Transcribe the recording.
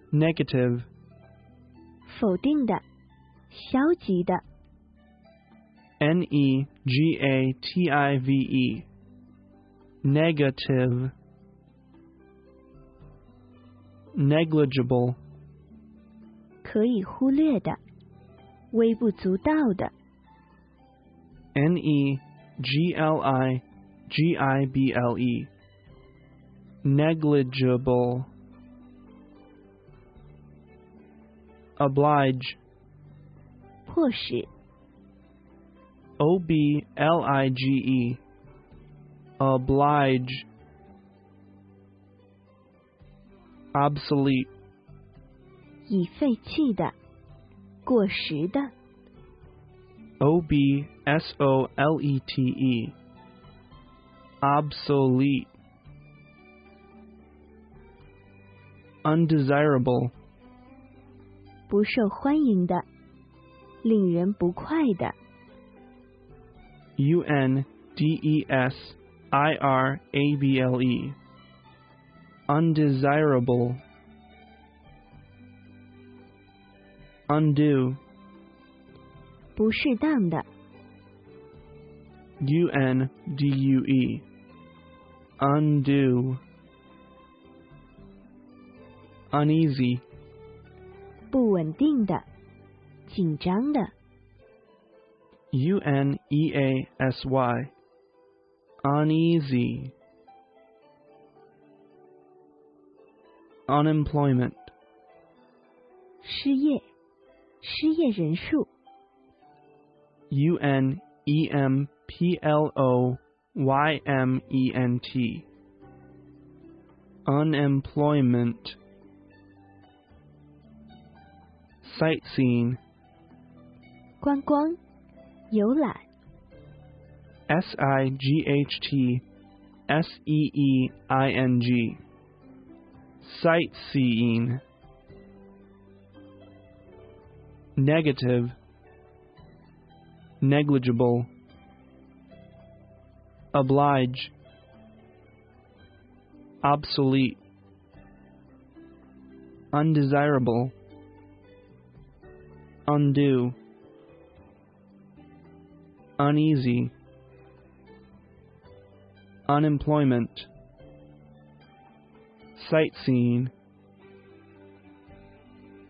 Negative. 否定的，消极的。 Negative. Negative. Negligible. 可以忽略的，微不足道的。 Negligible. Negligible. Oblige. 迫使。 Oblige. Oblige. Obsolete. 已废弃的，过时的。 Obsolete. Obsolete. Undesirable. 不受欢迎的，令人不快的。 Undesirable. Undesirable. Undo. 不适当的。 Undue. Undo. Uneasy. 不稳定的，紧张的。 Uneasy. Uneasy. Unemployment. 失业，失业人数。 Unemployment. Unemployment. Sightseeing. 观光，游览。 Sightseeing. Sightseeing. Negative. Negligible. Oblige. Obsolete. Undesirable. Undo. Uneasy. Unemployment. Sightseeing.